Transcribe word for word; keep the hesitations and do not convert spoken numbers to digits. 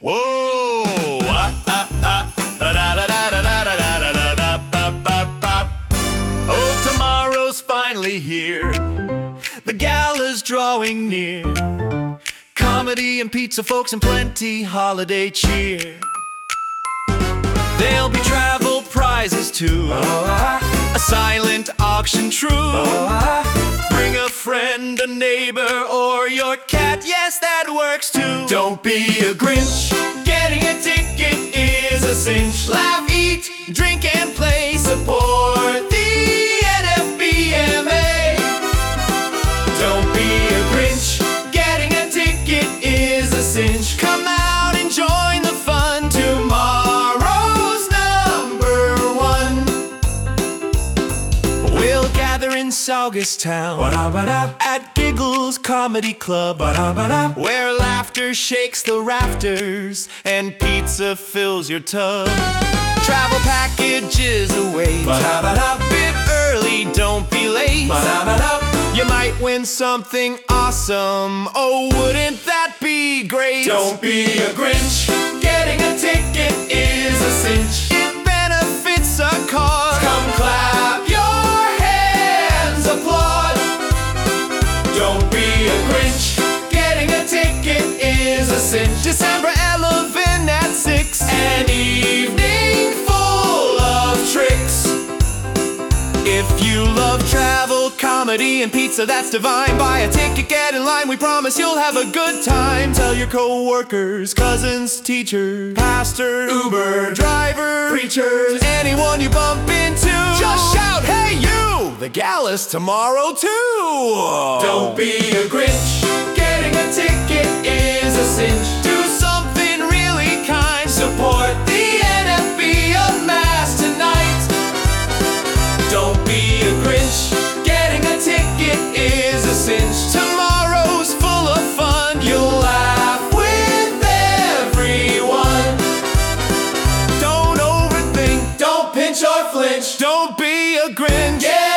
Whoa! Ah, ah, ah. Da, da, da, da, da, da, da, da, da, da, ba, ba, ba. Oh, tomorrow's finally here. The gala's drawing near. Comedy and pizza, folks, and plenty holiday cheer. There'll be travel prizes too. A silent auction true. Bring a friend, a neighbor, or your cat. Yes, that works too. Don't be a Grinch. Getting a ticket is a cinch. Laugh, eat, drink, and play. Support the N F B M A. Don't be a Grinch. Getting a ticket is a cinch. Come out and join the fun. Tomorrow's number one. We'll gather in Saugustown at Giggles Comedy Club, where laughter shakes the rafters and pizza fills your tub. Travel packages await. Bit early, don't be late. You might win something awesome. Oh, wouldn't that be great? Don't be a Grinch. Getting a ticket is a cinch. It benefits a cause. Come clap your hands, applaud. Don't be a Grinch. Getting a ticket is a cinch. December eleventh at six. An evening full of tricks. If you love travel, comedy, and pizza, that's divine. Buy a ticket, get in line, we promise you'll have a good time. Tell your co-workers, cousins, teachers, pastor, Uber, driver, preachers, anyone you bump into. Just shout, hey you! The gala's tomorrow too! Don't be a Grinch. Getting a ticket is a cinch. Do something really kind. Support the N F B of Mass tonight. Don't be a Grinch. Getting a ticket is a cinch. Tomorrow's full of fun. You'll laugh with everyone. Don't overthink. Don't pinch or flinch. Don't be a Grinch. Yeah.